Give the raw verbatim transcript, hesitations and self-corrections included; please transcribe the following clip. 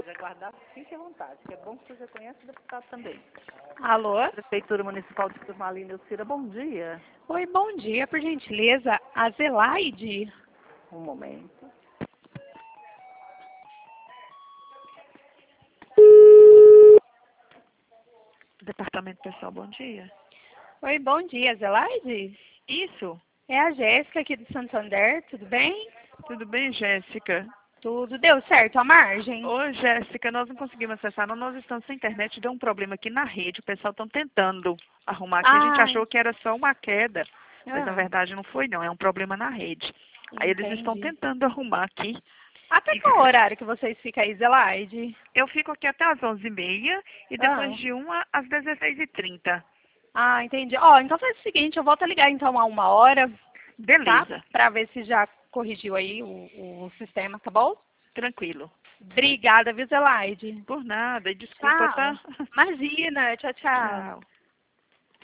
pode aguardar, fique à vontade, que é bom que você já conhece o deputado também. Alô? Prefeitura Municipal de Turmalina, Elcira, bom dia. Oi, bom dia, por gentileza, a Zelaide. Um momento. Departamento Pessoal, bom dia. Oi, bom dia, Zelaide? Isso, É a Jéssica aqui do Santander, tudo bem? tudo bem, Jéssica? Tudo deu certo a margem? Ô, Jéssica, nós não conseguimos acessar, não, nós estamos sem internet, deu um problema aqui na rede, o pessoal está tentando arrumar aqui, a gente Ai, achou que era só uma queda, mas na ah, verdade não foi não, é um problema na rede. Aí eles estão entendi. tentando arrumar aqui. Até E qual horário que vocês ficam aí, Zelaide? eu fico aqui até às onze e meia e depois Ah, de uma às dezesseis e trinta. ah, entendi. Ó, então faz o seguinte, eu volto a ligar então a uma hora, tá? Beleza, Pra ver se já corrigiu aí o, o sistema, tá bom? tranquilo. Obrigada, viu, Zelaide? Por nada, e desculpa, Tchau. tá? Imagina, tchau, tchau. Tchau.